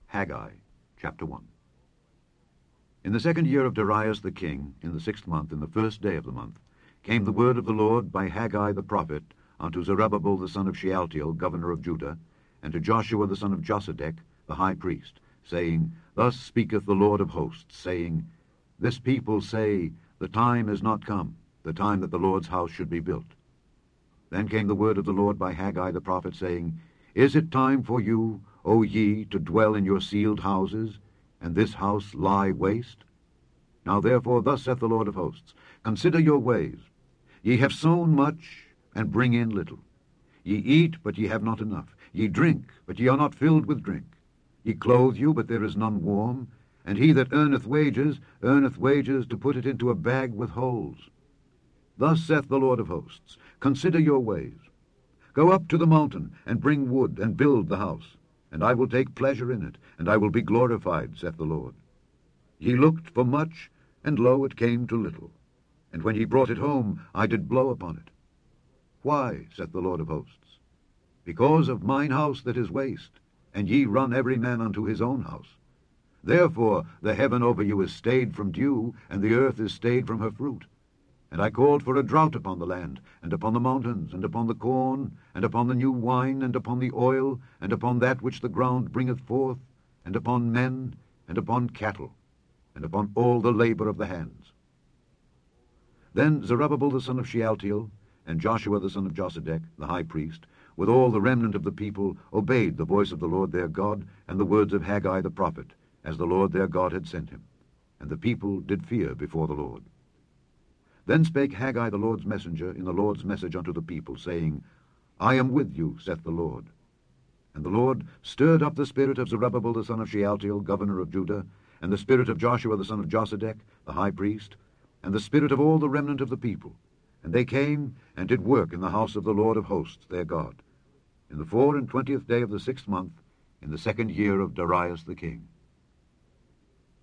Haggai, chapter 1. In the 2nd year of Darius the king, in the 6th month, in the 1st day of the month, came the word of the Lord by Haggai the prophet unto Zerubbabel the son of Shealtiel, governor of Judah, and to Joshua the son of Josedech, the high priest, saying, Thus speaketh the Lord of hosts, saying, This people say, The time is not come, the time that the Lord's house should be built. Then came the word of the Lord by Haggai the prophet, saying, Is it time for you, O ye, to dwell in your sealed houses, and this house lie waste? Now therefore thus saith the Lord of hosts, Consider your ways. Ye have sown much, and bring in little. Ye eat, but ye have not enough. Ye drink, but ye are not filled with drink. Ye clothe you, but there is none warm. And he that earneth wages to put it into a bag with holes. Thus saith the Lord of hosts, Consider your ways. Go up to the mountain, and bring wood, and build the house. And I will take pleasure in it, and I will be glorified, saith the Lord. Ye looked for much, and lo, it came to little. And when ye brought it home, I did blow upon it. Why, saith the Lord of hosts? Because of mine house that is waste, and ye run every man unto his own house. Therefore the heaven over you is stayed from dew, and the earth is stayed from her fruit. And I called for a drought upon the land, and upon the mountains, and upon the corn, and upon the new wine, and upon the oil, and upon that which the ground bringeth forth, and upon men, and upon cattle, and upon all the labor of the hands. Then Zerubbabel the son of Shealtiel, and Joshua the son of Josedech, the high priest, with all the remnant of the people, obeyed the voice of the Lord their God, and the words of Haggai the prophet, as the Lord their God had sent him. And the people did fear before the Lord. Then spake Haggai the Lord's messenger in the Lord's message unto the people, saying, I am with you, saith the Lord. And the Lord stirred up the spirit of Zerubbabel the son of Shealtiel, governor of Judah, and the spirit of Joshua the son of Josedech, the high priest, and the spirit of all the remnant of the people. And they came and did work in the house of the Lord of hosts their God, in the 24th day of the 6th month, in the 2nd year of Darius the king.